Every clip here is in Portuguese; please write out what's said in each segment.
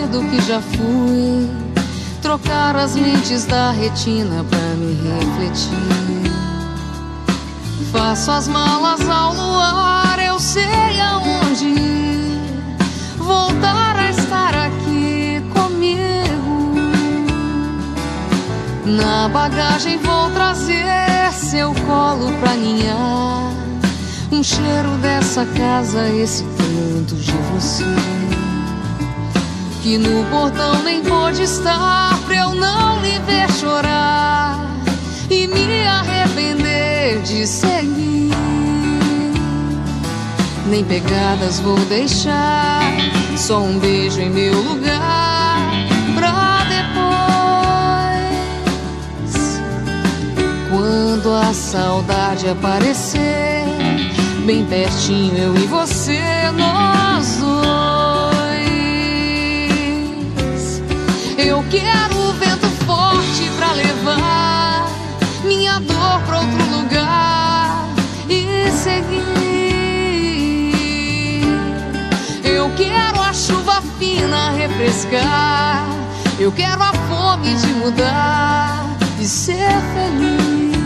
do que já fui, trocar as lentes da retina pra me refletir. Faço as malas ao luar, eu sei aonde ir, voltar a estar aqui comigo. Na bagagem vou trazer seu colo pra ninhar, um cheiro dessa casa, esse canto de você, que no portão nem pôde estar pra eu não lhe ver chorar e me arrepender de seguir. Nem pegadas vou deixar, só um beijo em meu lugar pra depois, quando a saudade aparecer, bem pertinho eu e você, nós dois. Eu quero o vento forte pra levar minha dor pra outro lugar e seguir. Eu quero a chuva fina refrescar, eu quero a fome de mudar e ser feliz.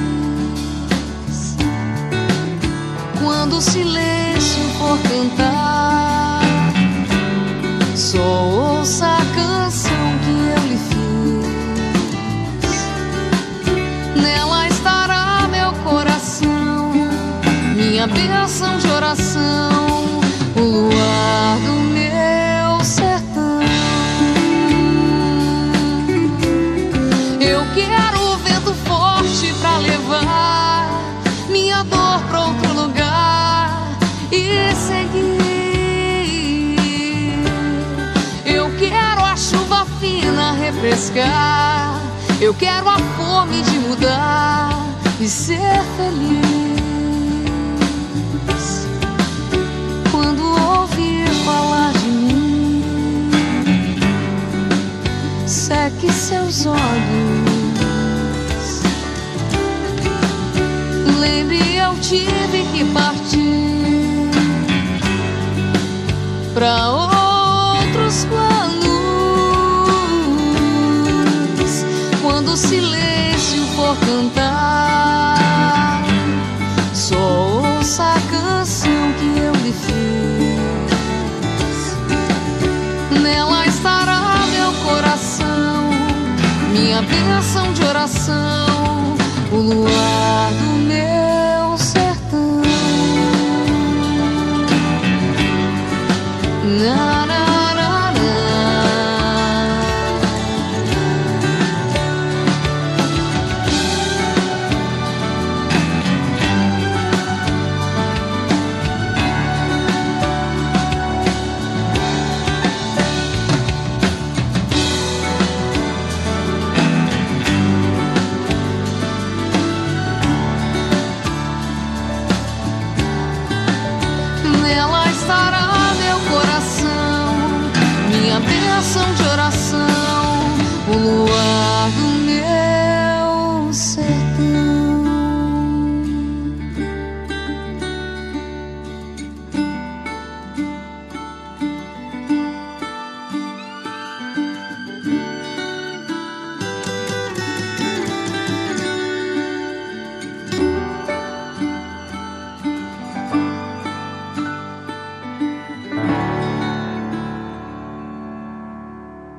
Quando o silêncio for cantar, só ouça a canção que eu lhe fiz. Nela estará meu coração, minha bênção de oração, o luar do meu sertão. Eu quero o vento forte pra levar minha dor pra outro lugar e seguir. Eu quero a chuva fina refrescar, eu quero a fome de mudar e ser feliz. Quando ouvir falar de mim, seque seus olhos, lembre, eu tive que partir pra outros planos. Quando o silêncio for cantar, só ouça a canção que eu lhe fiz. Nela estará meu coração, minha bênção de oração, o luar do meu